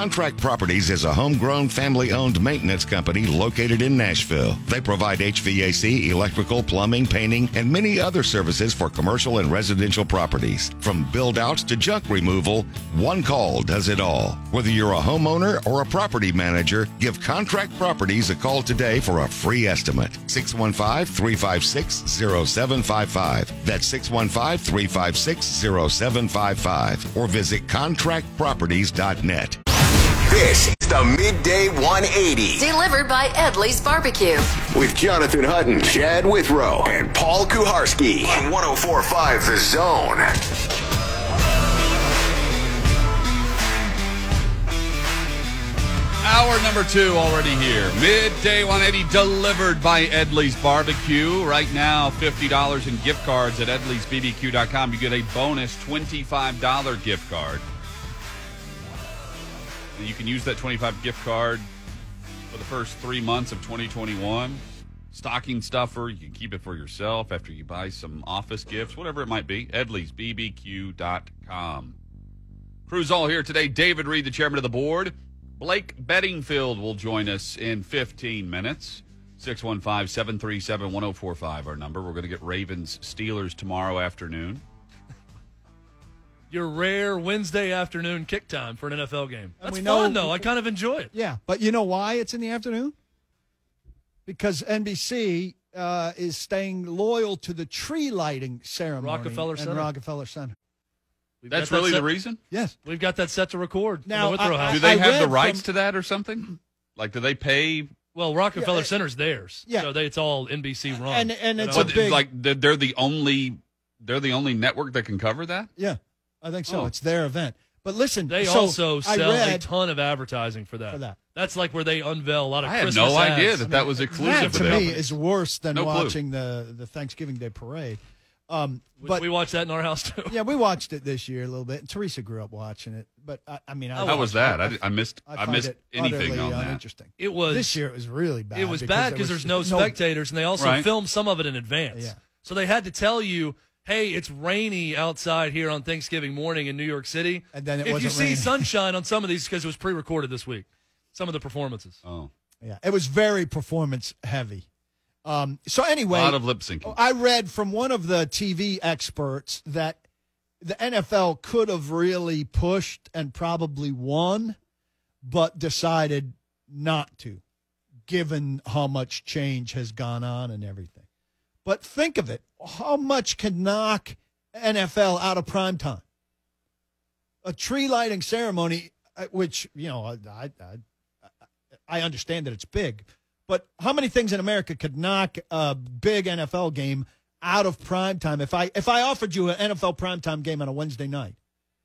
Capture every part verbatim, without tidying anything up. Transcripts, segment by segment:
Contract Properties is a homegrown, family-owned maintenance company located in Nashville. They provide H V A C, electrical, plumbing, painting, and many other services for commercial and residential properties. From build-outs to junk removal, one call does it all. Whether you're a homeowner or a property manager, give Contract Properties a call today for a free estimate. six one five, three five six, zero seven five five. That's six one five, three five six, zero seven five five. Or visit contract properties dot net. This is the Midday one eighty. Delivered by Edley's Barbecue. With Jonathan Hutton, Chad Withrow, and Paul Kuharsky. On one oh four point five The Zone. Hour number two already here. Midday one eighty delivered by Edley's Barbecue. Right now, fifty dollars in gift cards at edleys b b q dot com. You get a bonus twenty-five dollars gift card. And you can use that twenty-five dollars gift card for the first three months of twenty twenty-one. Stocking stuffer. You can keep it for yourself after you buy some office gifts, whatever it might be. edleys b b q dot com. Crew's all here today. David Reed, the chairman of the board. Blake Bedingfield will join us in fifteen minutes. six one five, seven three seven, one oh four five, our number. We're going to get Ravens Steelers tomorrow afternoon. Your rare Wednesday afternoon kick time for an N F L game. That's we know, fun, though. I kind of enjoy it. Yeah, but you know why it's in the afternoon? Because N B C uh, is staying loyal to the tree lighting ceremony Rockefeller in Center. Rockefeller Center. We've That's got that really set- the reason? Yes. We've got that set to record. Now, in the Withrow I- House. Do they I have the read rights from- to that or something? Like, do they pay? Well, Rockefeller Yeah, it- Center's theirs. yeah. So they, it's all N B C run. And- and You it's know? a But, big- like, they're they're the only they're the only network that can cover that? Yeah, I think so. Oh. It's their event. But listen, They so also I sell a read, ton of advertising for that. For that. That's like where they unveil a lot of I had Christmas no idea ads. that that was that exclusive to to me them. is worse than No clue. watching the, the Thanksgiving Day parade. Um, We- but we watched that in our house, too. yeah, we watched it this year a little bit. And Teresa grew up watching it, but I, I mean, I How was that? I, I, di- I missed I, find missed it anything utterly on that. uninteresting. It was This year it was really bad. It was because bad there because was there's no spectators, and they also Right. filmed some of it in advance. Yeah. So they had to tell you, hey, it's rainy outside here on Thanksgiving morning in New York City. And then it if you wasn't see raining. sunshine on some of these, because it was pre-recorded this week, some of the performances. Oh, Yeah, it was very performance heavy. Um, so a anyway, lot of lip syncing. I read from one of the T V experts that the N F L could have really pushed and probably won, but decided not to, given how much change has gone on and everything. But think of it. How much can knock N F L out of prime time? A tree lighting ceremony, uh, which, you know, I, I, I, I understand that it's big, but how many things in America could knock a big N F L game out of prime time? If I if I offered you an N F L primetime game on a Wednesday night,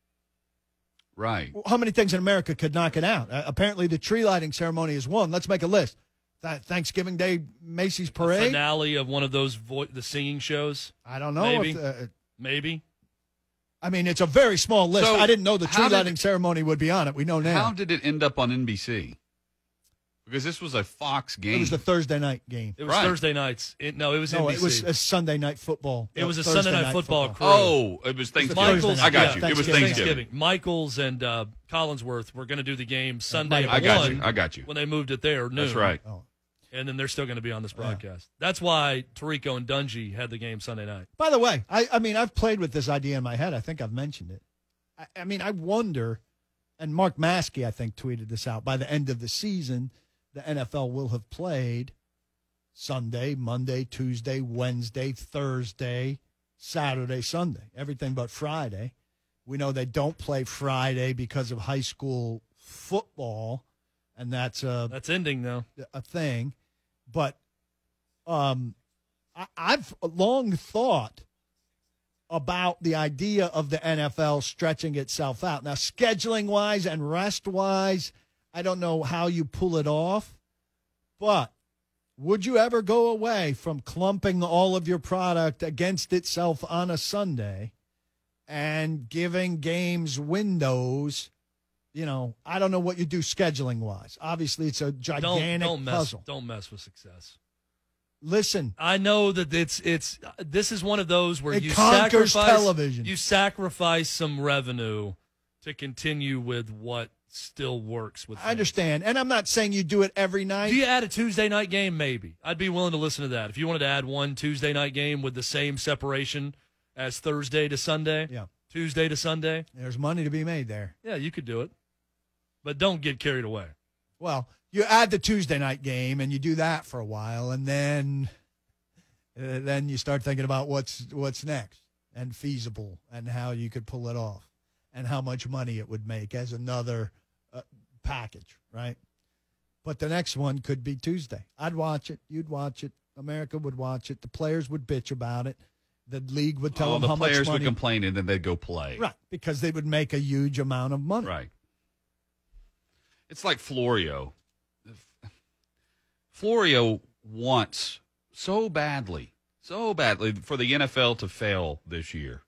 Right. how many things in America could knock it out? Uh, apparently, the tree lighting ceremony is one. Let's make a list. Th- Thanksgiving Day Macy's Parade. Finale of one of those vo- the singing shows. I don't know. Maybe. If, uh, Maybe. I mean, it's a very small list. So, I didn't know the how tree did- lighting ceremony would be on it. We know now. How did it end up on N B C? Because this was a Fox game. It was the Thursday night game. It was Right. Thursday nights. It, no, it was No, N B C. it was a Sunday night football. It was a Thursday Sunday night football crew. Oh, it was Thanksgiving. Michaels, I got yeah, you. It was Thanksgiving. Thanksgiving. Michaels and uh, Collinsworth were going to do the game Sunday at I got one you. I got you. when they moved it there. Noon. That's right. Oh. And then they're still going to be on this broadcast. That's why Tirico and Dungy had the game Sunday night. By the way, I, I mean, I've played with this idea in my head. I think I've mentioned it. I, I mean, I wonder, and Mark Maskey, I think, tweeted this out, by the end of the season, the N F L will have played Sunday, Monday, Tuesday, Wednesday, Thursday, Saturday, Sunday, everything but Friday. We know they don't play Friday because of high school football, and that's a, That's ending, though. a thing. But um, I, I've long thought about the idea of the N F L stretching itself out. Now, scheduling-wise and rest-wise, I don't know how you pull it off, but would you ever go away from clumping all of your product against itself on a Sunday and giving games windows? You know, I don't know what you do scheduling-wise. Obviously, it's a gigantic Don't, don't mess. puzzle. Don't mess with success. Listen, I know that it's it's. This is one of those where It you conquers sacrifice television. You sacrifice some revenue to continue with what still works with I understand. And I'm not saying you do it every night. Do you add a Tuesday night game? Maybe. I'd be willing to listen to that. If you wanted to add one Tuesday night game with the same separation as Thursday to Sunday, yeah. Tuesday to Sunday. There's money to be made there. Yeah, you could do it. But don't get carried away. Well, you add the Tuesday night game and you do that for a while, and then uh, then you start thinking about what's what's next and feasible and how you could pull it off and how much money it would make as another uh, package, right? But the next one could be Tuesday. I'd watch it. You'd watch it. America would watch it. The players would bitch about it. The league would tell oh, them the how much money. The players would complain, and then they'd go play. Right, because they would make a huge amount of money. Right. It's like Florio. Florio wants so badly, so badly for the N F L to fail this year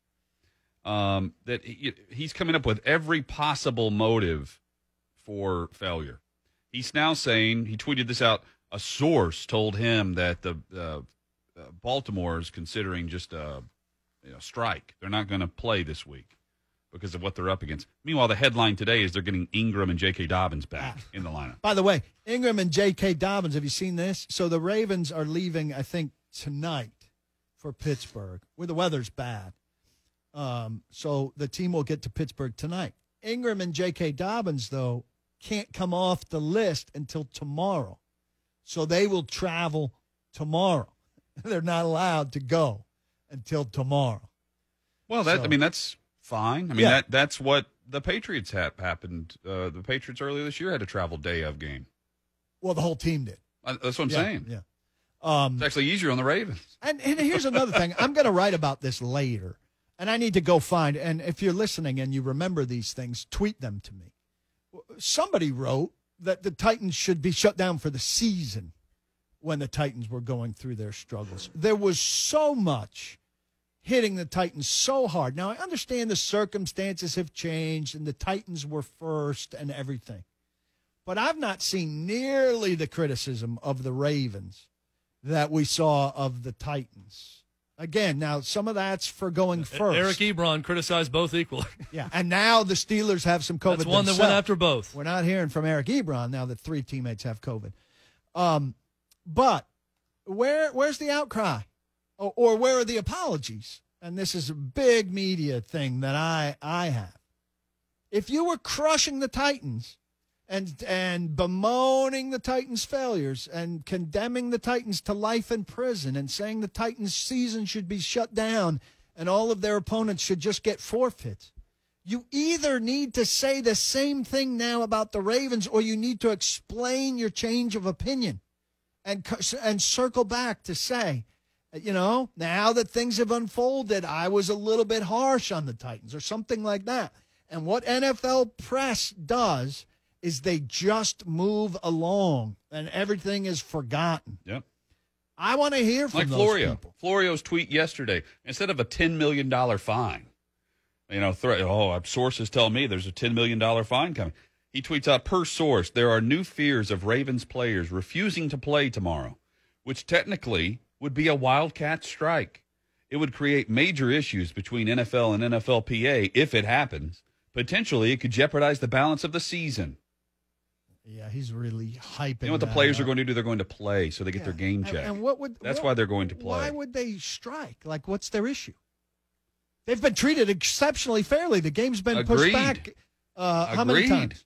um, that he, he's coming up with every possible motive for failure. He's now saying, he tweeted this out, a source told him that the uh, uh, Baltimore is considering just a you know, strike. They're not going to play this week because of what they're up against. Meanwhile, the headline today is they're getting Ingram and J K. Dobbins back ah. in the lineup. By the way, Ingram and J K. Dobbins, have you seen this? So the Ravens are leaving, I think, tonight for Pittsburgh, where the weather's bad. Um, so the team will get to Pittsburgh tonight. Ingram and J K. Dobbins, though, can't come off the list until tomorrow. So they will travel tomorrow. They're not allowed to go until tomorrow. Well, that so, I mean, that's fine. I mean, yeah. that that's what the Patriots had happened. Uh, the Patriots earlier this year had a travel day of game. Well, the whole team did. Uh, that's what I'm yeah, saying. Yeah. Um, it's actually easier on the Ravens. And, and here's another thing. I'm going to write about this later, and I need to go find, and if you're listening and you remember these things, tweet them to me. Somebody wrote that the Titans should be shut down for the season when the Titans were going through their struggles. There was so much hitting the Titans so hard. Now, I understand the circumstances have changed and the Titans were first and everything. But I've not seen nearly the criticism of the Ravens that we saw of the Titans. Again, now, some of that's for going first. Eric Ebron criticized both equally. Yeah, and now the Steelers have some COVID That's one themselves. that went after both. We're not hearing from Eric Ebron now that three teammates have COVID. Um, but where where's the outcry? Or, or where are the apologies? And this is a big media thing that I, I have. If you were crushing the Titans and and bemoaning the Titans' failures and condemning the Titans to life in prison and saying the Titans' season should be shut down and all of their opponents should just get forfeits, you either need to say the same thing now about the Ravens or you need to explain your change of opinion and and circle back to say, you know, now that things have unfolded, I was a little bit harsh on the Titans or something like that. And what N F L press does is they just move along and everything is forgotten. Yep. I want to hear from like those Florio. people. Florio's tweet yesterday, instead of a ten million dollars fine, you know, th- oh, sources tell me there's a ten million dollars fine coming. He tweets out, per source, there are new fears of Ravens players refusing to play tomorrow, which technically would be a wildcat strike. It would create major issues between N F L and N F L P A if it happens. Potentially, it could jeopardize the balance of the season. Yeah, he's really hyping. You know what the players up. are going to do? They're going to play so they get yeah. their game check. And, and what would That's what, why they're going to play. Why would they strike? Like, what's their issue? They've been treated exceptionally fairly. The game's been Agreed. pushed back. Uh, how Agreed. many times?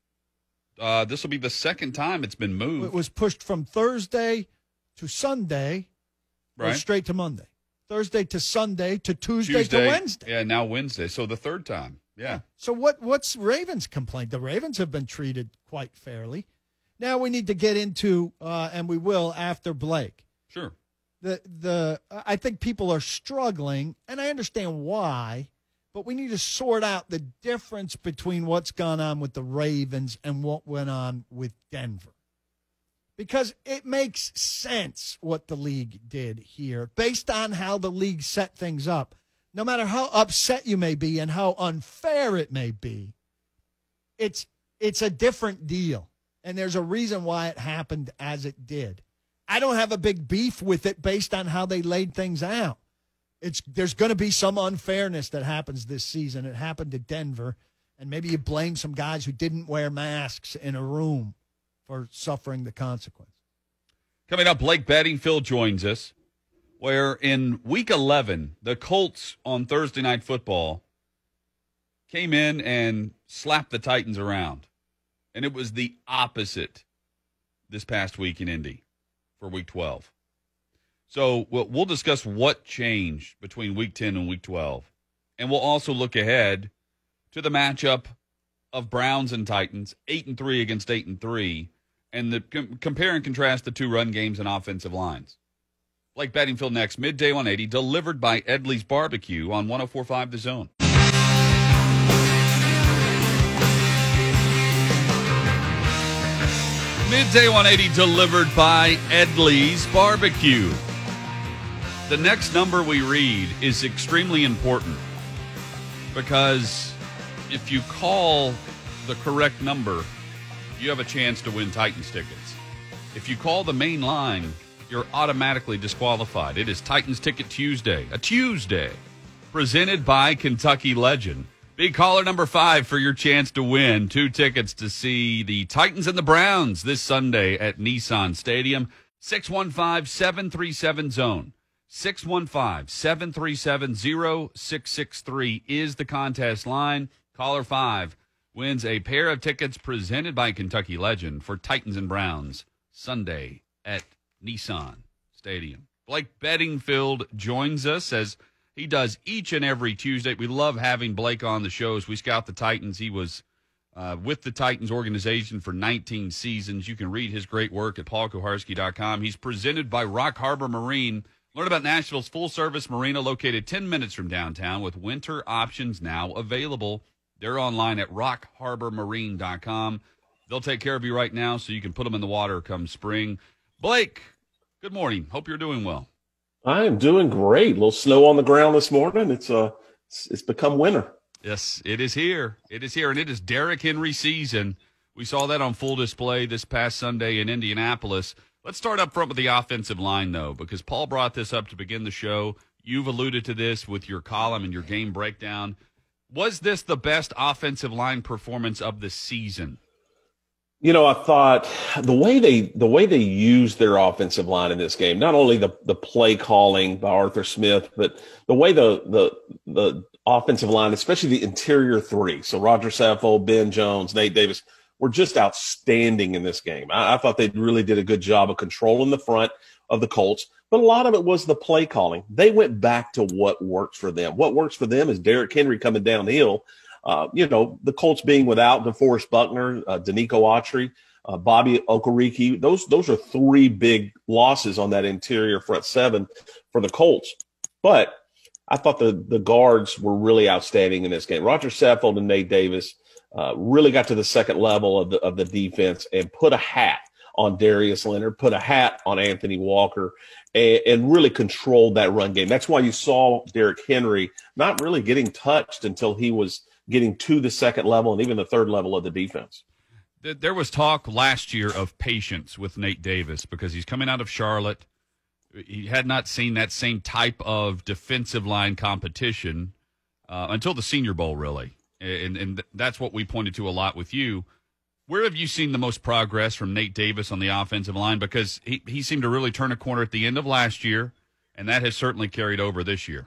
Uh, this will be the second time it's been moved. It was pushed from Thursday to Sunday, right? Or straight to Monday. Thursday to Sunday to Tuesday, Tuesday to Wednesday. Yeah, now Wednesday. So the third time. Yeah. yeah. So what? What's Ravens' complaint? The Ravens have been treated quite fairly. Now we need to get into, uh, and we will after Blake. Sure. The the I think people are struggling, and I understand why, but we need to sort out the difference between what's gone on with the Ravens and what went on with Denver. Because it makes sense what the league did here, based on how the league set things up. No matter how upset you may be and how unfair it may be, it's it's a different deal. And there's a reason why it happened as it did. I don't have a big beef with it based on how they laid things out. It's there's going to be some unfairness that happens this season. It happened to Denver. And maybe you blame some guys who didn't wear masks in a room for suffering the consequence. Coming up, Blake Bedingfield joins us, where in week eleven, the Colts on Thursday Night Football came in and slapped the Titans around. And it was the opposite this past week in Indy for week twelve. So we'll, we'll discuss what changed between week ten and week twelve. And we'll also look ahead to the matchup of Browns and Titans, eight and three against eight and three, and the com- compare and contrast the two run games and offensive lines. Blake Bedingfield next, midday one eighty, delivered by Edley's Barbecue on one oh four point five The Zone. Midday one eighty, delivered by Edley's Barbecue. The next number we read is extremely important because if you call the correct number, you have a chance to win Titans tickets. If you call the main line, you're automatically disqualified. It is Titans Ticket Tuesday, a Tuesday, presented by Kentucky Legend. Big caller number five for your chance to win two tickets to see the Titans and the Browns this Sunday at Nissan Stadium. six one five, seven three seven, zone. six one five, seven three seven, zero six six three is the contest line. Caller five wins a pair of tickets presented by Kentucky Legend for Titans and Browns Sunday at Nissan Stadium. Blake Bedingfield joins us as he does each and every Tuesday. We love having Blake on the show as we scout the Titans. He was uh, with the Titans organization for nineteen seasons. You can read his great work at paul kuharsky dot com. He's presented by Rock Harbor Marine. Learn about Nashville's full-service marina located ten minutes from downtown with winter options now available. They're online at rock harbor marine dot com. They'll take care of you right now so you can put them in the water come spring. Blake, good morning. Hope you're doing well. I am doing great. A little snow on the ground this morning. It's uh, it's, it's become winter. Yes, it is here. It is here, and it is Derrick Henry season. We saw that on full display this past Sunday in Indianapolis. Let's start up front with the offensive line, though, because Paul brought this up to begin the show. You've alluded to this with your column and your game breakdown. Was this the best offensive line performance of the season? You know, I thought the way they the way they used their offensive line in this game, not only the, the play calling by Arthur Smith, but the way the the the offensive line, especially the interior three, so Roger Saffold, Ben Jones, Nate Davis, were just outstanding in this game. I, I thought they really did a good job of controlling the front of the Colts, but a lot of it was the play calling. They went back to what works for them. What works for them is Derrick Henry coming downhill. Uh, you know, the Colts being without DeForest Buckner, uh, Danico Autry, uh, Bobby Okereke, those those are three big losses on that interior front seven for the Colts. But I thought the, the guards were really outstanding in this game. Roger Saffold and Nate Davis uh, really got to the second level of the of the defense and put a hat on Darius Leonard, put a hat on Anthony Walker, and, and really controlled that run game. That's why you saw Derrick Henry not really getting touched until he was getting to the second level and even the third level of the defense. There was talk last year of patience with Nate Davis because he's coming out of Charlotte. He had not seen that same type of defensive line competition uh, until the Senior Bowl, really. And, and that's what we pointed to a lot with you. Where have you seen the most progress from Nate Davis on the offensive line? Because he, he seemed to really turn a corner at the end of last year, and that has certainly carried over this year.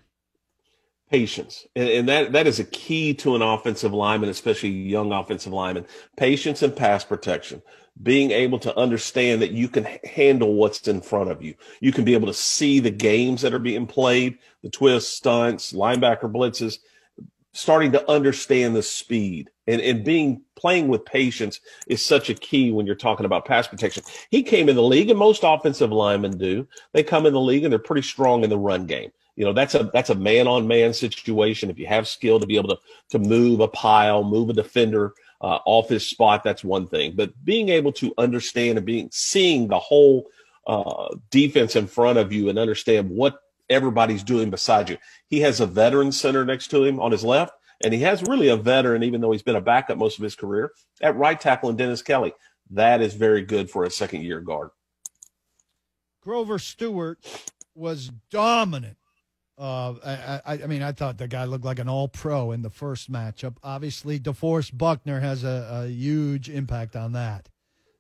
Patience. And, and that, that is a key to an offensive lineman, especially a young offensive lineman. Patience and pass protection. Being able to understand that you can handle what's in front of you. You can be able to see the games that are being played, the twists, stunts, linebacker blitzes, starting to understand the speed. And, and being playing with patience is such a key when you're talking about pass protection. He came in the league, and most offensive linemen do. They come in the league, and they're pretty strong in the run game. You know, that's a that's a man-on-man situation. If you have skill to be able to to move a pile, move a defender uh, off his spot, that's one thing. But being able to understand and being seeing the whole uh, defense in front of you and understand what everybody's doing beside you. He has a veteran center next to him on his left, and he has really a veteran, even though he's been a backup most of his career, at right tackle in Dennis Kelly. That is very good for a second-year guard. Grover Stewart was dominant Uh, I, I, I mean, I thought the guy looked like an all-pro in the first matchup. Obviously, DeForest Buckner has a, a huge impact on that.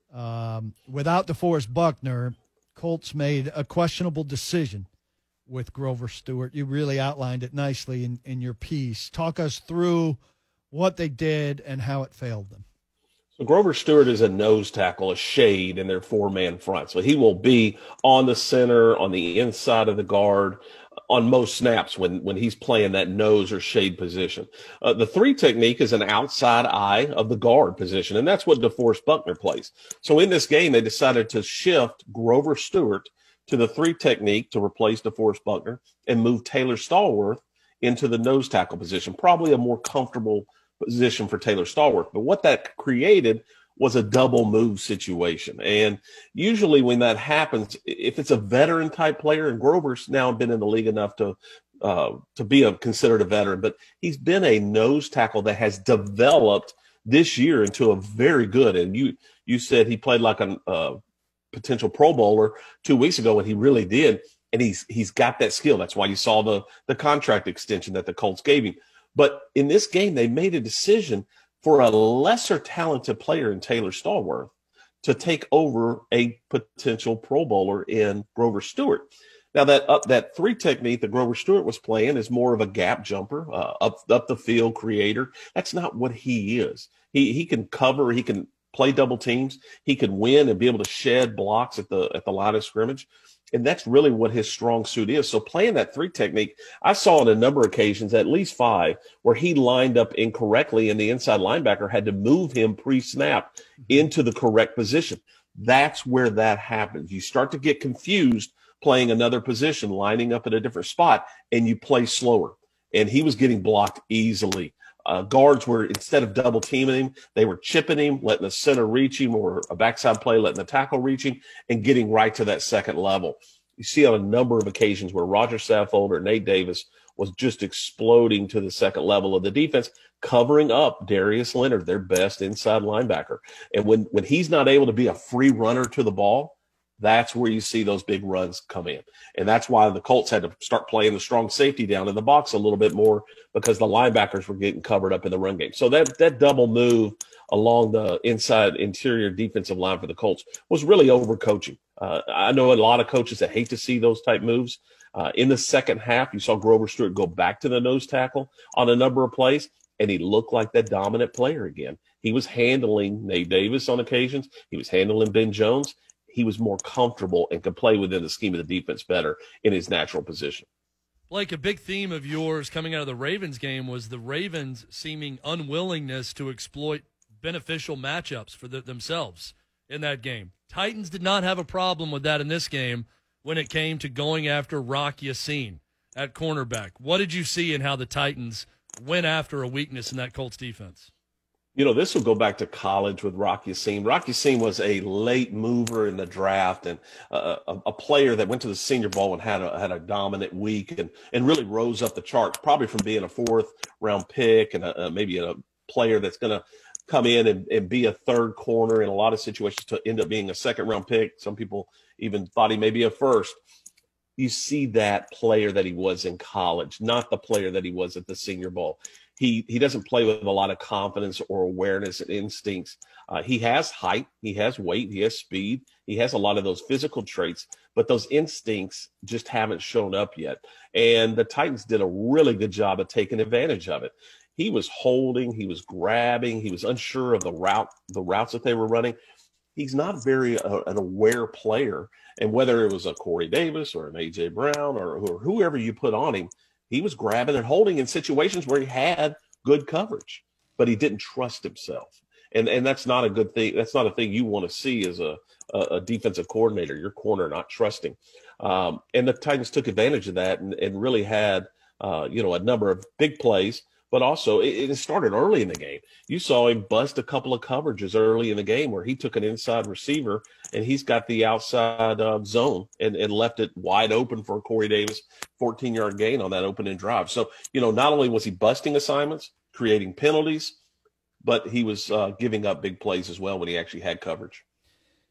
Um, without DeForest Buckner, Colts made a questionable decision with Grover Stewart. You really outlined it nicely in, in your piece. Talk us through what they did and how it failed them. So Grover Stewart is a nose tackle, a shade in their four-man front. So he will be on the center, on the inside of the guard, on most snaps when, when he's playing that nose or shade position. Uh, the three technique is an outside eye of the guard position, and that's what DeForest Buckner plays. So in this game, they decided to shift Grover Stewart to the three technique to replace DeForest Buckner and move Taylor Stallworth into the nose tackle position, probably a more comfortable position for Taylor Stallworth. But what that created was a double move situation. And usually when that happens, if it's a veteran type player, and Grover's now been in the league enough to uh, to be a, considered a veteran, but he's been a nose tackle that has developed this year into a very good. And you you said he played like a uh, potential Pro Bowler two weeks ago, and he really did. And he's he's got that skill. That's why you saw the the contract extension that the Colts gave him. But in this game, they made a decision for a lesser talented player in Taylor Stallworth to take over a potential Pro Bowler in Grover Stewart. Now, that up that three technique that Grover Stewart was playing is more of a gap jumper, uh, up up the field creator. That's not what he is. He he can cover, he can play double teams, he can win and be able to shed blocks at the at the line of scrimmage. And that's really what his strong suit is. So playing that three technique, I saw on a number of occasions, at least five, where he lined up incorrectly and the inside linebacker had to move him pre-snap into the correct position. That's where that happens. You start to get confused playing another position, lining up at a different spot, and you play slower. And he was getting blocked easily. Uh, guards were, instead of double teaming him, they were chipping him, letting the center reach him, or a backside play, letting the tackle reach him, and getting right to that second level. You see on a number of occasions where Roger Saffold or Nate Davis was just exploding to the second level of the defense, covering up Darius Leonard, their best inside linebacker. And when, when he's not able to be a free runner to the ball, that's where you see those big runs come in. And that's why the Colts had to start playing the strong safety down in the box a little bit more, because the linebackers were getting covered up in the run game. So that, that double move along the inside interior defensive line for the Colts was really overcoaching. Uh, I know a lot of coaches that hate to see those type moves. Uh, in the second half, you saw Grover Stewart go back to the nose tackle on a number of plays, and he looked like that dominant player again. He was handling Nate Davis on occasions. He was handling Ben Jones. He was more comfortable and could play within the scheme of the defense better in his natural position. Blake, a big theme of yours coming out of the Ravens game was the Ravens' seeming unwillingness to exploit beneficial matchups for the, themselves in that game. Titans did not have a problem with that in this game when it came to going after Rock Ya-Sin at cornerback. What did you see in how the Titans went after a weakness in that Colts defense? You know, this will go back to college with Rock Ya-Sin. Rock Ya-Sin was a late mover in the draft and uh, a, a player that went to the Senior Bowl and had a, had a dominant week and, and really rose up the charts, probably from being a fourth round pick and a, a, maybe a player that's going to come in and, and be a third corner in a lot of situations to end up being a second round pick. Some people even thought he may be a first. You see that player that he was in college, not the player that he was at the Senior Bowl. He he doesn't play with a lot of confidence or awareness and instincts. Uh, he has height, he has weight, he has speed, he has a lot of those physical traits, but those instincts just haven't shown up yet. And the Titans did a really good job of taking advantage of it. He was holding, he was grabbing, he was unsure of the route, the routes that they were running. He's not very uh, an aware player. And whether it was a Corey Davis or an A J Brown or, or whoever you put on him, he was grabbing and holding in situations where he had good coverage, but he didn't trust himself. And and that's not a good thing. That's not a thing you want to see as a, a, a defensive coordinator, your corner not trusting. Um, and the Titans took advantage of that and, and really had, uh, you know, a number of big plays, but also it, it started early in the game. You saw him bust a couple of coverages early in the game where he took an inside receiver and he's got the outside uh, zone and, and left it wide open for Corey Davis, fourteen-yard gain on that opening drive. So, you know, not only was he busting assignments, creating penalties, but he was uh, giving up big plays as well when he actually had coverage.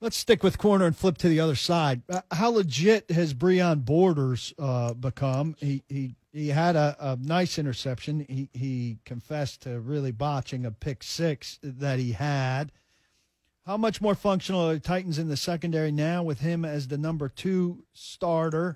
Let's stick with corner and flip to the other side. Uh, how legit has Breon Borders uh, become? He he he had a, a nice interception. He he confessed to really botching a pick six that he had. How much more functional are the Titans in the secondary now with him as the number two starter?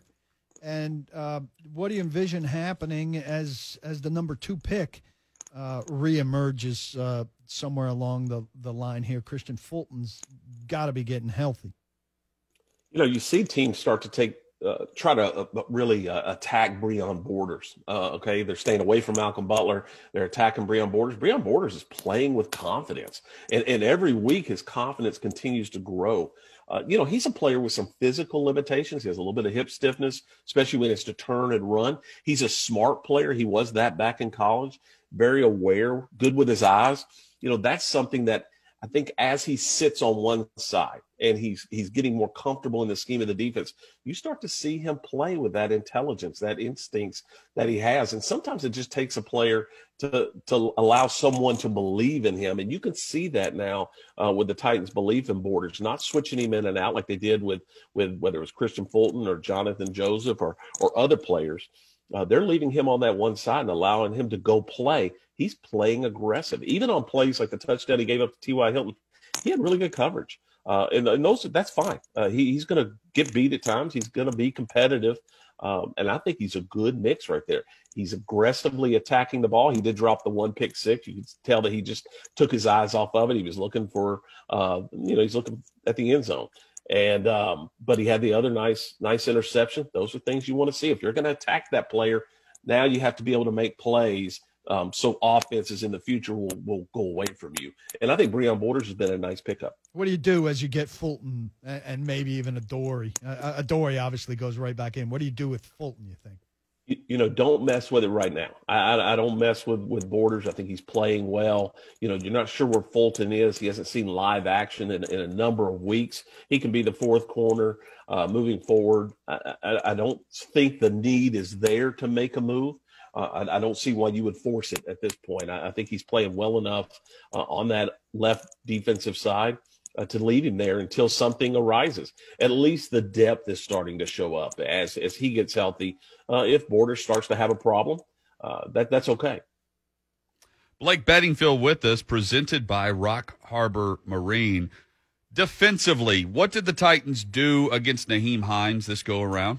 And uh, what do you envision happening as as the number two pick uh, reemerges uh, somewhere along the, the line here? Christian Fulton's got to be getting healthy. You know, you see teams start to take uh, try to uh, really uh, attack Breon Borders. Uh, okay, they're staying away from Malcolm Butler. They're attacking Breon Borders. Breon Borders is playing with confidence, and and every week his confidence continues to grow. Uh, you know, he's a player with some physical limitations. He has a little bit of hip stiffness, especially when it's to turn and run. He's a smart player. He was that back in college. Very aware, good with his eyes. You know, that's something that I think as he sits on one side and he's he's getting more comfortable in the scheme of the defense, you start to see him play with that intelligence, that instincts that he has. And sometimes it just takes a player to to allow someone to believe in him. And you can see that now uh, with the Titans' belief in Borders, not switching him in and out like they did with, with whether it was Christian Fulton or Jonathan Joseph or or other players. Uh, they're leaving him on that one side and allowing him to go play. He's playing aggressive. Even on plays like the touchdown he gave up to T Y. Hilton, he had really good coverage. Uh, and, and those, that's fine. Uh, he, he's going to get beat at times. He's going to be competitive. Um, and I think he's a good mix right there. He's aggressively attacking the ball. He did drop the one pick six. You can tell that he just took his eyes off of it. He was looking for, uh, you know, he's looking at the end zone. And um, but he had the other nice, nice interception. Those are things you want to see. If you're going to attack that player, now you have to be able to make plays um, so offenses in the future will, will go away from you. And I think Breon Borders has been a nice pickup. What do you do as you get Fulton and, and maybe even Adoree? Uh, Adoree obviously goes right back in. What do you do with Fulton, you think? You, you know, don't mess with it right now. I, I, I don't mess with, with Borders. I think he's playing well. You know, you're not sure where Fulton is. He hasn't seen live action in, in a number of weeks. He can be the fourth corner uh, moving forward. I, I, I don't think the need is there to make a move. Uh, I, I don't see why you would force it at this point. I, I think he's playing well enough uh, on that left defensive side Uh, to leave him there until something arises. At least the depth is starting to show up as as he gets healthy. Uh, if Borders starts to have a problem, uh, that that's okay. Blake Bedingfield with us, presented by Rock Harbor Marine. Defensively, what did the Titans do against Nyheim Hines this go around?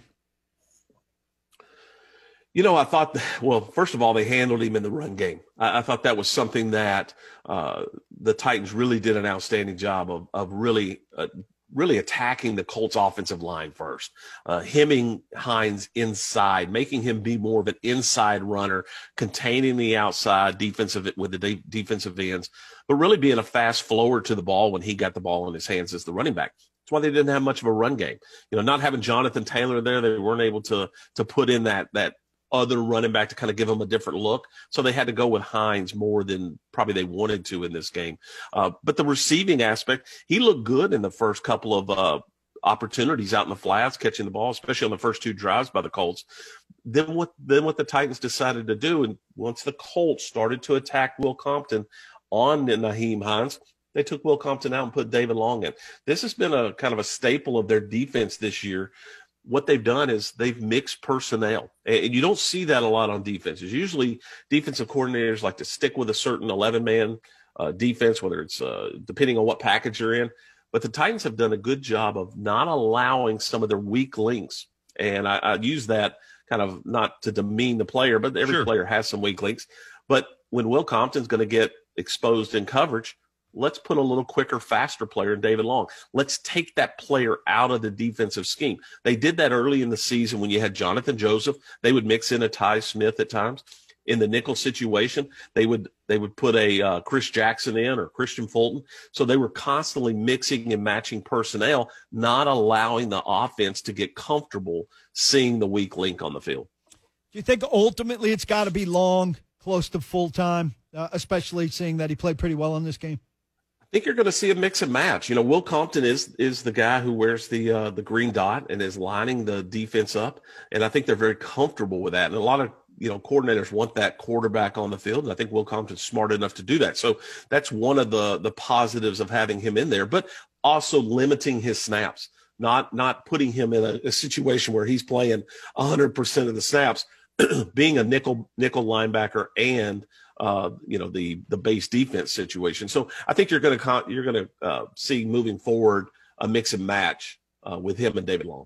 You know, I thought, well, first of all, they handled him in the run game. I, I thought that was something that uh, the Titans really did an outstanding job of, of really, uh, really attacking the Colts offensive line first, uh, hemming Hines inside, making him be more of an inside runner, containing the outside defensive with the de- defensive ends, but really being a fast flower to the ball when he got the ball in his hands as the running back. That's why they didn't have much of a run game. You know, not having Jonathan Taylor there, they weren't able to to put in that that. other running back to kind of give them a different look. So they had to go with Hines more than probably they wanted to in this game. Uh, but the receiving aspect, he looked good in the first couple of uh, opportunities out in the flats, catching the ball, especially on the first two drives by the Colts. Then what, then what the Titans decided to do, and once the Colts started to attack Will Compton on Nyheim Hines, they took Will Compton out and put David Long in. This has been a kind of a staple of their defense this year. What they've done is they've mixed personnel, and you don't see that a lot on defenses. Usually defensive coordinators like to stick with a certain eleven-man uh, defense, whether it's uh, depending on what package you're in. But the Titans have done a good job of not allowing some of their weak links, and I, I use that kind of not to demean the player, but every Sure. player has some weak links. But when Will Compton's going to get exposed in coverage, let's put a little quicker, faster player in David Long. Let's take that player out of the defensive scheme. They did that early in the season when you had Jonathan Joseph. They would mix in a Ty Smith at times. In the nickel situation, they would they would put a uh, Chris Jackson in or Christian Fulton. So they were constantly mixing and matching personnel, not allowing the offense to get comfortable seeing the weak link on the field. Do you think ultimately it's got to be Long, close to full-time, uh, especially seeing that he played pretty well in this game? I think you're going to see a mix and match. You know, Will Compton is is the guy who wears the uh, the green dot and is lining the defense up, and I think they're very comfortable with that. And a lot of you know coordinators want that quarterback on the field, and I think Will Compton's smart enough to do that. So that's one of the the positives of having him in there. But also limiting his snaps, not not putting him in a, a situation where he's playing one hundred percent of the snaps, being a nickel nickel linebacker and uh, you know the the base defense situation. So I think you're going to you're going to uh, see moving forward a mix and match uh, with him and David Long.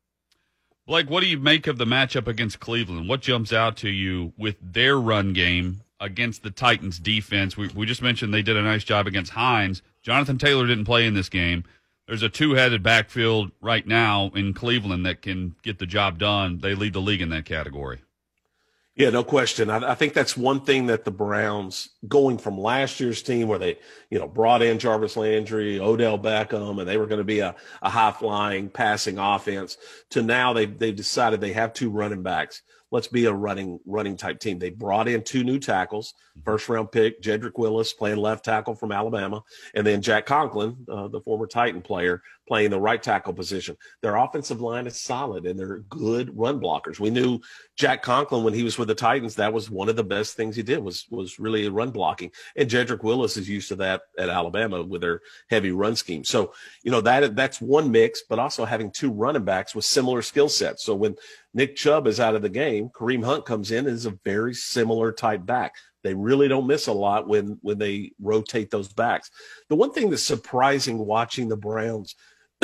Blake, what do you make of the matchup against Cleveland? What jumps out to you with their run game against the Titans defense? We, we just mentioned they did a nice job against Hines. Jonathan Taylor didn't play in this game. There's a two-headed backfield right now in Cleveland that can get the job done. They lead the league in that category. Yeah, no question. I, I think that's one thing that the Browns, going from last year's team where they, you know, brought in Jarvis Landry, Odell Beckham, and they were going to be a, a high-flying passing offense, to now they they've decided they have two running backs. Let's be a running running type team. They brought in two new tackles, first round pick Jedrick Willis playing left tackle from Alabama, and then Jack Conklin, uh, the former Titan player, playing the right tackle position. Their offensive line is solid, and they're good run blockers. We knew Jack Conklin, when he was with the Titans, that was one of the best things he did was was really run blocking. And Jedrick Willis is used to that at Alabama with their heavy run scheme. So, you know, that that's one mix, but also having two running backs with similar skill sets. So when Nick Chubb is out of the game, Kareem Hunt comes in and is a very similar type back. They really don't miss a lot when when they rotate those backs. The one thing that's surprising watching the Browns,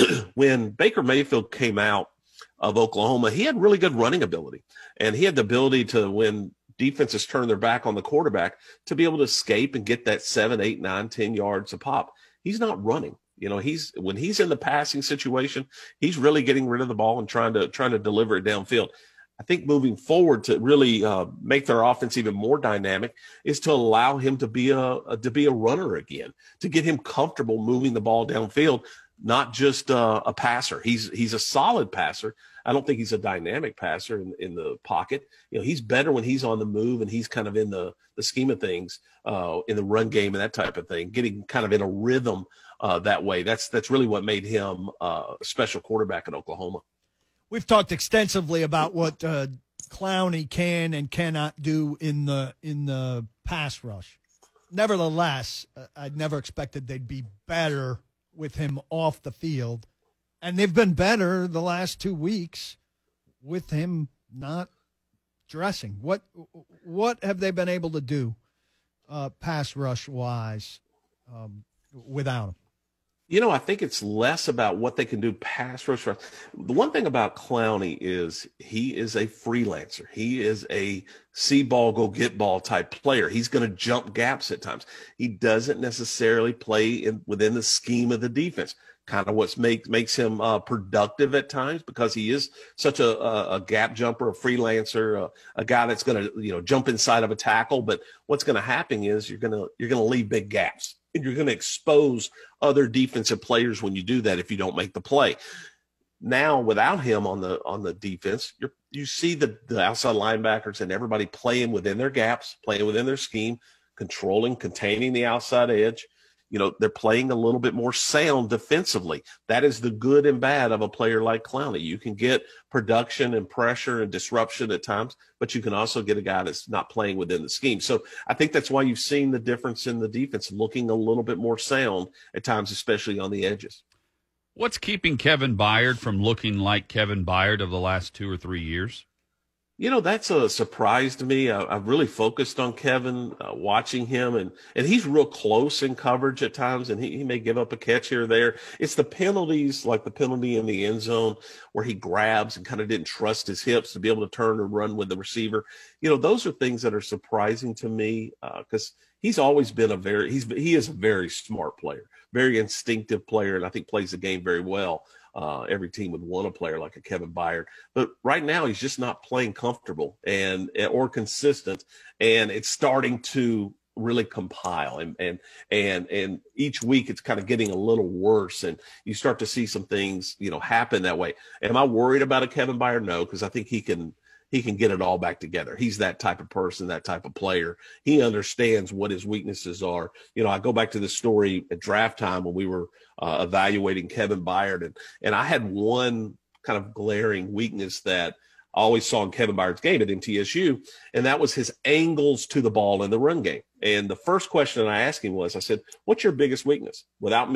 when Baker Mayfield came out of Oklahoma, he had really good running ability. And he had the ability to, when defenses turn their back on the quarterback, to be able to escape and get that seven, eight, nine, ten yards a pop. He's not running. You know, he's when he's in the passing situation, he's really getting rid of the ball and trying to trying to deliver it downfield. I think moving forward to really uh, make their offense even more dynamic is to allow him to be a, a to be a runner again, to get him comfortable moving the ball downfield, not just uh, a passer. He's he's a solid passer. I don't think he's a dynamic passer in, in the pocket. You know, he's better when he's on the move and he's kind of in the, the scheme of things uh, in the run game and that type of thing, getting kind of in a rhythm uh, that way. That's that's really what made him uh, a special quarterback in Oklahoma. We've talked extensively about what uh, Clowney can and cannot do in the in the pass rush. Nevertheless, uh, I'd never expected they'd be better with him off the field. And they've been better the last two weeks with him not dressing. What what have they been able to do uh, pass rush wise um, without him? You know, I think it's less about what they can do pass rush. The one thing about Clowney is he is a freelancer. He is a see ball, go get ball type player. He's going to jump gaps at times. He doesn't necessarily play in, within the scheme of the defense. Kind of what makes makes him uh, productive at times, because he is such a, a, a gap jumper, a freelancer, a, a guy that's going to you know jump inside of a tackle. But what's going to happen is you're going to you're going to leave big gaps, and you're going to expose other defensive players when you do that if you don't make the play. Now, without him on the on the defense, you're, you see the, the outside linebackers and everybody playing within their gaps, playing within their scheme, controlling, containing the outside edge. You know, they're playing a little bit more sound defensively. That is the good and bad of a player like Clowney. You can get production and pressure and disruption at times, but you can also get a guy that's not playing within the scheme. So I think that's why you've seen the difference in the defense, looking a little bit more sound at times, especially on the edges. What's keeping Kevin Byard from looking like Kevin Byard of the last two or three years? You know, that's a surprise to me. I, I've really focused on Kevin, uh, watching him, and, and he's real close in coverage at times, and he, he may give up a catch here or there. It's the penalties, like the penalty in the end zone where he grabs and kind of didn't trust his hips to be able to turn and run with the receiver. You know, those are things that are surprising to me because uh, he's always been a very – he's he is a very smart player, very instinctive player, and I think plays the game very well. Uh, every team would want a player like a Kevin Byard, but right now he's just not playing comfortable and or consistent, and it's starting to really compile. And and and and each week it's kind of getting a little worse, and you start to see some things, you know, happen that way. Am I worried about a Kevin Byard? No, because I think he can. He can get it all back together. He's that type of person, that type of player. He understands what his weaknesses are. You know, I go back to the story at draft time when we were uh, evaluating Kevin Byard, and, and I had one kind of glaring weakness that I always saw in Kevin Byard's game at M T S U, and that was his angles to the ball in the run game. And the first question I asked him was, I said, what's your biggest weakness? Without me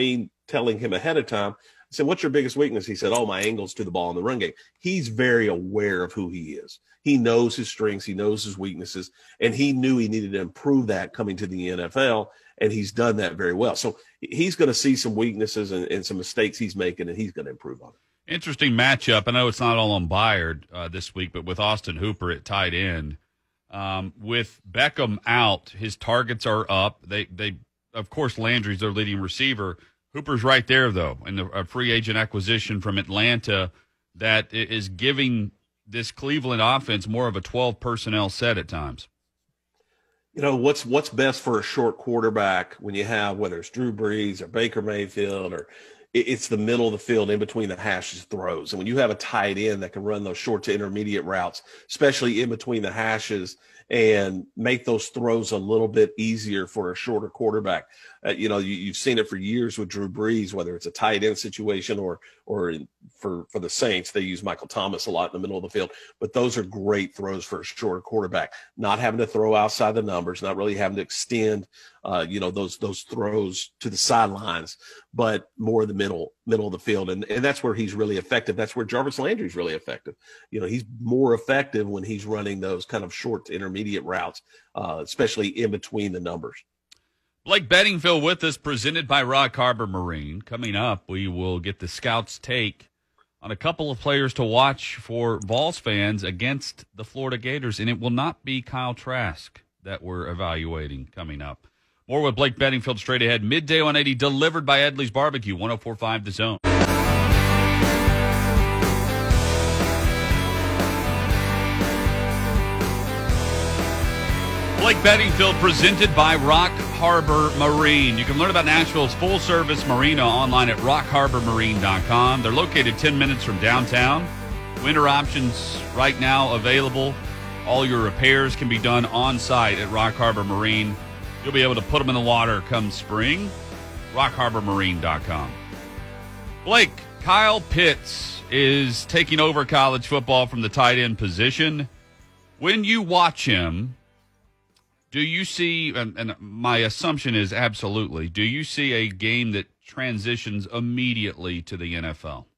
telling him ahead of time. I said, what's your biggest weakness? He said, oh, my angles to the ball in the run game. He's very aware of who he is. He knows his strengths. He knows his weaknesses. And he knew he needed to improve that coming to the N F L. And he's done that very well. So he's going to see some weaknesses and, and some mistakes he's making, and he's going to improve on it. Interesting matchup. I know it's not all on Byard uh, this week, but with Austin Hooper at tight end. Um, with Beckham out, his targets are up. They, they, of course, Landry's their leading receiver. Hooper's right there, though, in the a free agent acquisition from Atlanta that is giving this Cleveland offense more of a twelve personnel set at times. You know, what's what's best for a short quarterback when you have, whether it's Drew Brees or Baker Mayfield, or it's the middle of the field in between the hashes throws. And when you have a tight end that can run those short to intermediate routes, especially in between the hashes, and make those throws a little bit easier for a shorter quarterback. Uh, you know, you, you've seen it for years with Drew Brees, whether it's a tight end situation or or in, for, for the Saints, they use Michael Thomas a lot in the middle of the field. But those are great throws for a shorter quarterback, not having to throw outside the numbers, not really having to extend, uh, you know, those those throws to the sidelines, but more in the middle middle of the field. And, and that's where he's really effective. That's where Jarvis Landry's really effective. You know, he's more effective when he's running those kind of short to intermediate routes, uh, especially in between the numbers. Blake Bedingfield with us, presented by Rock Harbor Marine. Coming up, we will get the Scouts' take on a couple of players to watch for Vols fans against the Florida Gators, and it will not be Kyle Trask that we're evaluating coming up. More with Blake Bedingfield straight ahead. Midday one eighty, delivered by Edley's Barbecue, one oh four point five The Zone. Blake Bedingfield, presented by Rock Harbor Marine. You can learn about Nashville's full-service marina online at rock harbor marine dot com. They're located ten minutes from downtown. Winter options right now available. All your repairs can be done on-site at Rock Harbor Marine. You'll be able to put them in the water come spring. rock harbor marine dot com. Blake, Kyle Pitts is taking over college football from the tight end position. When you watch him, do you see, and, and my assumption is absolutely, do you see a game that transitions immediately to the N F L?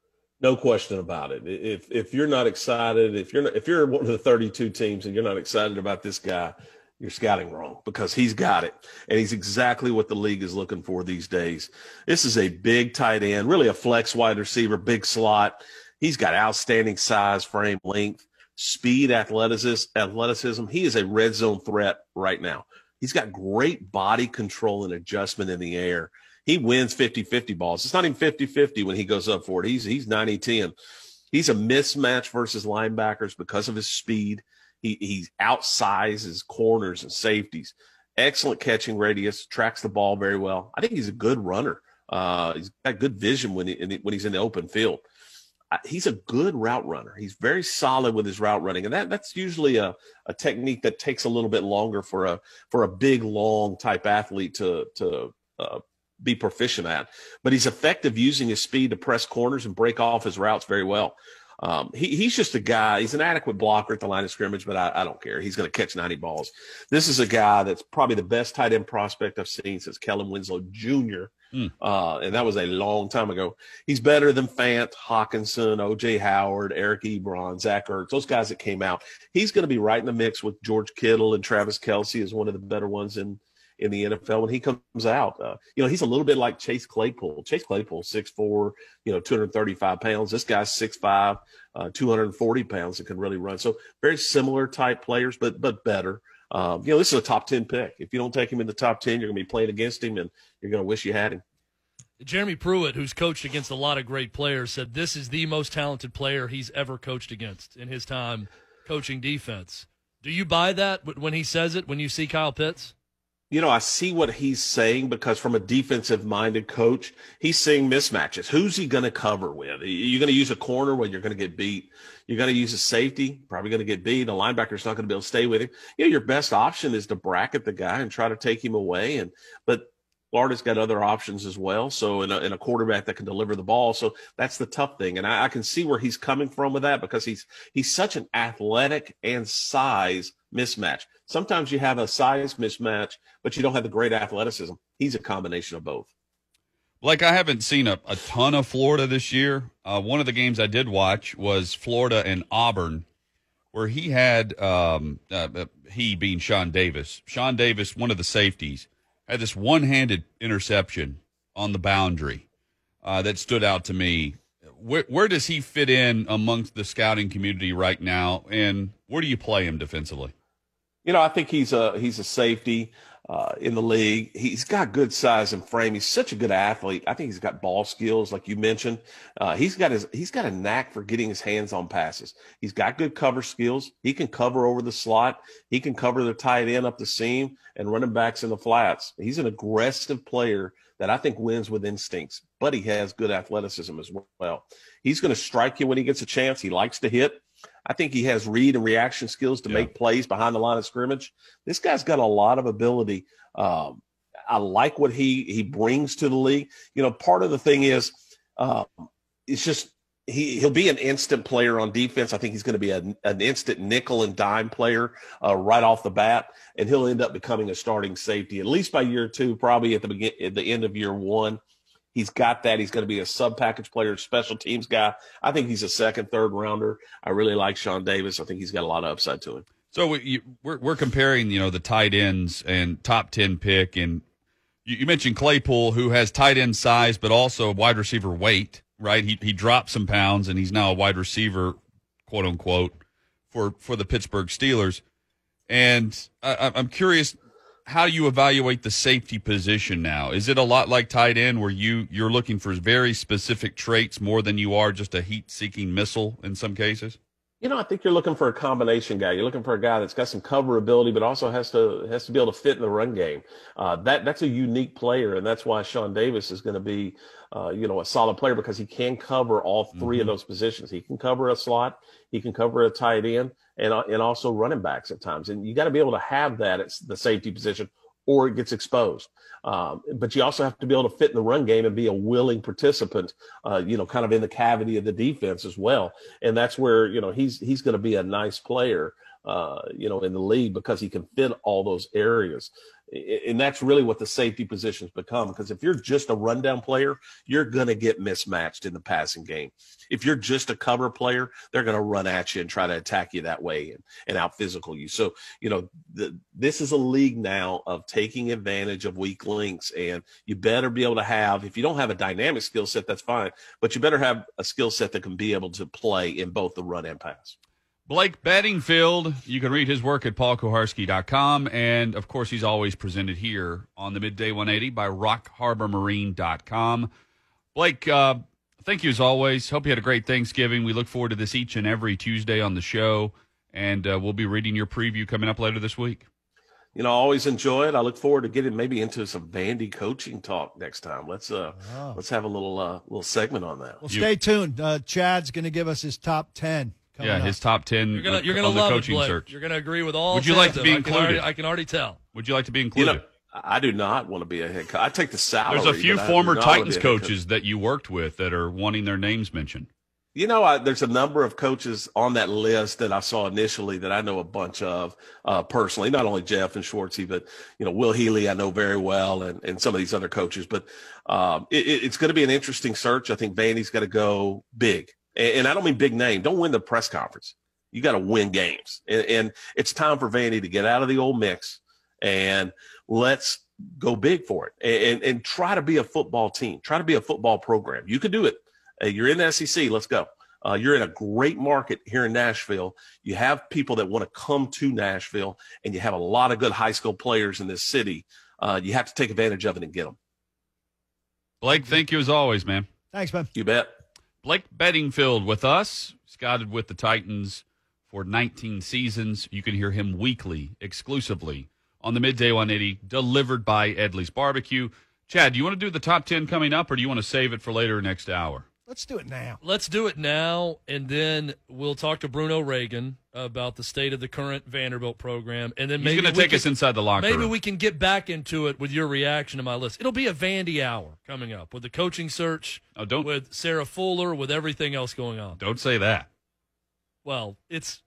No question about it. If if you're not excited, if you're not, if you're one of the thirty-two teams and you're not excited about this guy, you're scouting wrong, because he's got it, and he's exactly what the league is looking for these days. This is a big tight end, really a flex wide receiver, big slot. He's got outstanding size, frame, length, speed, athleticism. athleticism. He is a red zone threat right now. He's got great body control and adjustment in the air. He wins fifty-fifty balls. It's not even fifty-fifty when he goes up for it. He's he's ninety ten. He's a mismatch versus linebackers because of his speed. He he outsizes corners and safeties. Excellent catching radius, tracks the ball very well. I think he's a good runner. Uh, he's got good vision when he, when he's in the open field. He's a good route runner. He's very solid with his route running, and that that's usually a, a technique that takes a little bit longer for a for a big, long type athlete to to uh, be proficient at. But he's effective using his speed to press corners and break off his routes very well. Um, he, he's just a guy. He's an adequate blocker at the line of scrimmage, but I, I don't care. He's going to catch ninety balls. This is a guy that's probably the best tight end prospect I've seen since Kellen Winslow Junior Mm. Uh, and that was a long time ago. He's better than Fant, Hawkinson, O J Howard, Eric Ebron, Zach Ertz, those guys that came out. He's going to be right in the mix with George Kittle and Travis Kelce as one of the better ones in, in the N F L when he comes out. Uh, you know, he's a little bit like Chase Claypool. Chase Claypool, six foot four, you know, two hundred thirty-five pounds. This guy's six foot five, uh, two hundred forty pounds and can really run. So very similar type players, but but better. Um, you know, this is a top ten pick. If you don't take him in the top ten, you're going to be playing against him, and you're going to wish you had him. Jeremy Pruitt, who's coached against a lot of great players, said this is the most talented player he's ever coached against in his time coaching defense. Do you buy that when he says it, when you see Kyle Pitts? You know, I see what he's saying, because from a defensive-minded coach, he's seeing mismatches. Who's he going to cover with? You're going to use a corner where you're going to get beat. You're going to use a safety, probably going to get beat. A linebacker's not going to be able to stay with him. You know, your best option is to bracket the guy and try to take him away. And but Florida's got other options as well. So in a, in a quarterback that can deliver the ball. So that's the tough thing. And I, I can see where he's coming from with that, because he's he's such an athletic and size mismatch. Sometimes you have a size mismatch, but you don't have the great athleticism. He's a combination of both. Like, I haven't seen a, a ton of Florida this year. Uh, one of the games I did watch was Florida and Auburn, where he had, um, uh, he being Sean Davis. Sean Davis, one of the safeties, had this one-handed interception on the boundary uh, that stood out to me. Where, where does he fit in amongst the scouting community right now, and where do you play him defensively? You know, I think he's a he's a safety uh, in the league. He's got good size and frame. He's such a good athlete. I think he's got ball skills, like you mentioned. Uh, he's got his he's got a knack for getting his hands on passes. He's got good cover skills. He can cover over the slot. He can cover the tight end up the seam and running backs in the flats. He's an aggressive player that I think wins with instincts, but he has good athleticism as well. He's going to strike you when he gets a chance. He likes to hit. I think he has read and reaction skills to yeah. make plays behind the line of scrimmage. This guy's got a lot of ability. Um, I like what he he brings to the league. You know, part of the thing is uh, it's just he, he'll be an instant player on defense. I think he's going to be a, an instant nickel and dime player uh, right off the bat, and he'll end up becoming a starting safety, at least by year two, probably at the begin, at the end of year one. He's got that. He's going to be a sub-package player, special teams guy. I think he's a second, third rounder. I really like Sean Davis. I think he's got a lot of upside to him. So we, we're we're comparing, you know, the tight ends and top ten pick, and you, you mentioned Claypool, who has tight end size but also wide receiver weight, right? He he dropped some pounds, and he's now a wide receiver, quote unquote, for for the Pittsburgh Steelers. And I, I'm curious, how do you evaluate the safety position now? Is it a lot like tight end where you, you're looking for very specific traits more than you are just a heat-seeking missile in some cases? You know, I think you're looking for a combination guy. You're looking for a guy that's got some cover ability, but also has to has to be able to fit in the run game. Uh, that that's a unique player, and that's why Sean Davis is going to be, uh, you know, a solid player because he can cover all three mm-hmm. of those positions. He can cover a slot, he can cover a tight end, and and also running backs at times. And you got to be able to have that at the safety position, or it gets exposed. Um, but you also have to be able to fit in the run game and be a willing participant, uh, you know, kind of in the cavity of the defense as well. And that's where, you know, he's he's going to be a nice player, uh, you know, in the league because he can fit all those areas. And that's really what the safety positions become. Because if you're just a rundown player, you're going to get mismatched in the passing game. If you're just a cover player, they're going to run at you and try to attack you that way and, and out physical you. So, you know, the, this is a league now of taking advantage of weak links. And you better be able to have, if you don't have a dynamic skill set, that's fine. But you better have a skill set that can be able to play in both the run and pass. Blake Bedingfield, you can read his work at paul kuharsky dot com. And, of course, he's always presented here on the Midday one eighty by rock harbor marine dot com. Blake, uh, thank you as always. Hope you had a great Thanksgiving. We look forward to this each and every Tuesday on the show. And uh, we'll be reading your preview coming up later this week. You know, I always enjoy it. I look forward to getting maybe into some Vandy coaching talk next time. Let's uh, oh. let's have a little uh, little segment on that. Well, stay you, tuned. Uh, Chad's going to give us his top ten. Yeah, up. his top ten you're gonna, you're gonna on the love coaching it, Blake. search. You're going to agree with all Would you like to be included? I can, already, I can already tell. Would you like to be included? You know, I do not want to be a head coach. I take the salary. There's a few former Titans coaches that you worked with that are wanting their names mentioned. You know, I, there's a number of coaches on that list that I saw initially that I know a bunch of uh, personally, not only Jeff and Schwartzy, but, you know, Will Healy I know very well and, and some of these other coaches. But um, it, it's going to be an interesting search. I think Vandy's got to go big. And, and I don't mean big name. Don't win the press conference. You got to win games. And, and it's time for Vandy to get out of the old mix and let's go big for it and, and, and try to be a football team. Try to be a football program. You can do it. Uh, you're in the S E C. Let's go. Uh, you're in a great market here in Nashville. You have people that want to come to Nashville, and you have a lot of good high school players in this city. Uh, you have to take advantage of it and get them. Blake, thank you as always, man. Thanks, man. You bet. Blake Bedingfield with us, scouted with the Titans for nineteen seasons. You can hear him weekly, exclusively, on the Midday one eighty, delivered by Edley's Barbecue. Chad, do you want to do the top ten coming up, or do you want to save it for later next hour? Let's do it now. Let's do it now, and then we'll talk to Bruno Reagan about the state of the current Vanderbilt program. And then He's maybe going to take can, us inside the locker maybe room. Maybe we can get back into it with your reaction to my list. It'll be a Vandy hour coming up with the coaching search, oh, don't, with Sarah Fuller, with everything else going on. Don't say that. Well, it's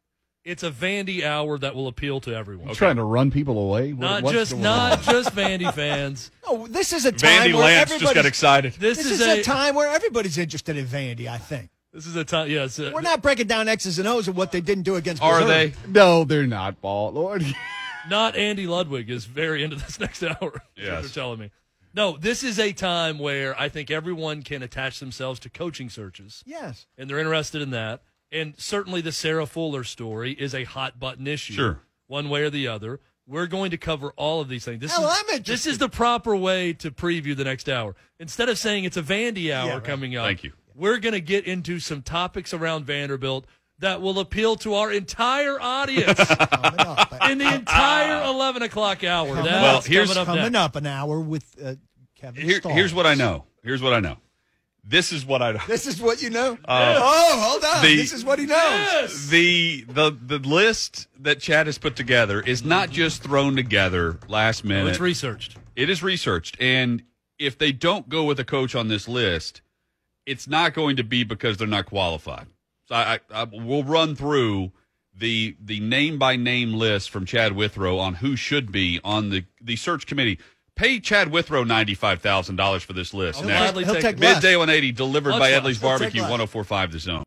It's a Vandy hour that will appeal to everyone. Okay. Trying to run people away? What, Not what's just going not on? just Vandy fans. Oh, this is a time Vandy where Lance everybody's just got excited. This, This is, is a, a time where everybody's interested in Vandy, I think. This is a time. Yes, uh, We're not breaking down X's and O's of what they didn't do against Are Missouri. they? No, they're not, Paul. Lord. not Andy Ludwig is very into this next hour. That's what Yes. they're telling me. No, this is a time where I think everyone can attach themselves to coaching searches. Yes. And they're interested in that. And certainly the Sarah Fuller story is a hot button issue. Sure. One way or the other. We're going to cover all of these things. This, Hell, is, I'm interested. this is the proper way to preview the next hour. Instead of saying it's a Vandy hour Yeah, right. coming up, Thank you. we're going to get into some topics around Vanderbilt that will appeal to our entire audience Coming up. in the entire eleven o'clock hour. Coming That's Well, here's- coming up Coming next. up an hour with uh, Kevin Here, Stahl. here's what I know. Here's what I know. This is what I know. This is what you know? Uh, oh, hold on. the- this is what he knows. Yes. The the the list that Chad has put together is not just thrown together last Oh, minute. it's researched. It is researched, and if they don't go with a coach on this list, it's not going to be because they're not qualified. So I, I, I we'll run through the the name by name list from Chad Withrow on who should be on the the search committee. Pay Chad Withrow ninety five thousand dollars for this list. I'll Next. gladly He'll take take it. less. Midday one eighty delivered Much by less. Edley's He'll take Barbecue, less. one oh four point five The Zone.